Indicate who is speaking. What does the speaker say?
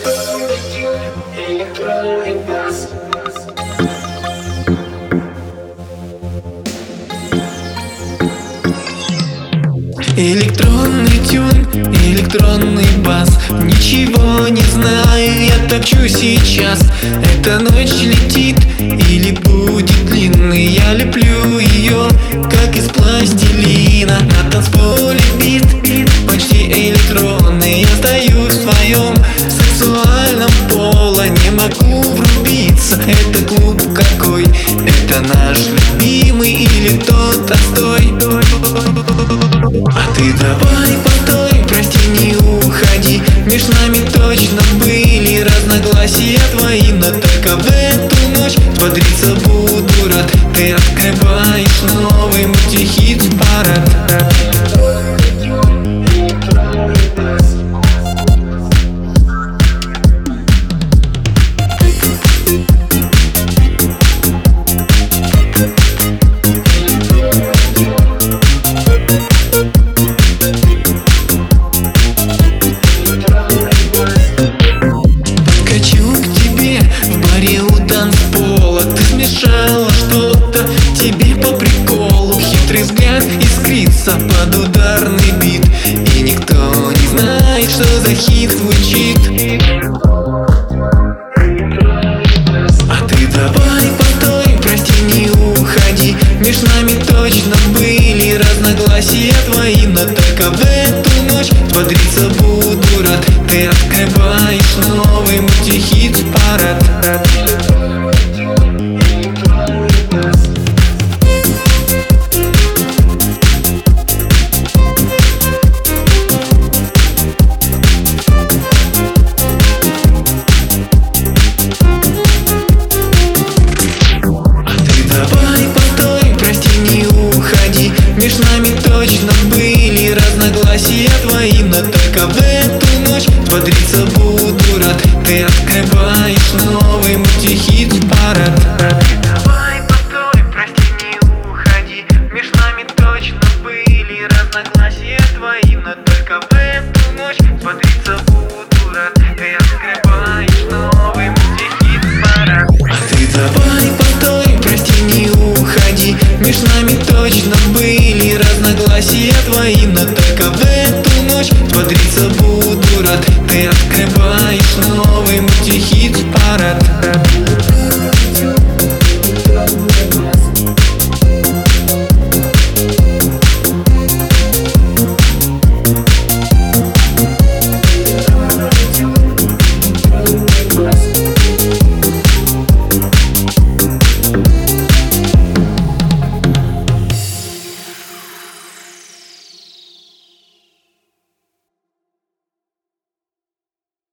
Speaker 1: Электронный тюн, электронный бас. Ничего не знаю, я топчу сейчас. Эта ночь летит или будет длинной. Я леплю ее, как из пластилина. На танцполе бит, почти электронный. Я стою в своем сексуальном поло. Не могу врубиться, это клуб какой? Это наш любимый или тот отстой? А ты давай постой, прости, не уходи. Меж нами точно были разногласия твои, но только в эту ночь бодриться буду рад. Ты открываешь новый мультихит-парад. Что-то тебе по приколу, хитрый взгляд искрится под ударный бит, и никто не знает, что за хит звучит. А ты давай постой, прости, не уходи. Меж нами точно были разногласия твои, но только в эту ночь бодриться буду рад. Ты открываешь новый мультихит-парад. Меж нами точно были разногласия твои, но только в эту ночь бодриться буду рад. Ты открываешь новый мультихит-парад. Давай постой, прости, не уходи. Меж нами точно были разногласия твои, но только в эту ночь бодриться буду рад. Ты открываешь новый мультихит-парад. А ты давай постой, прости, не уходи. Меж нами точно были разногласия твои, но только в эту ночь бодриться буду рад. Ты открываешь новый мультихит-парад.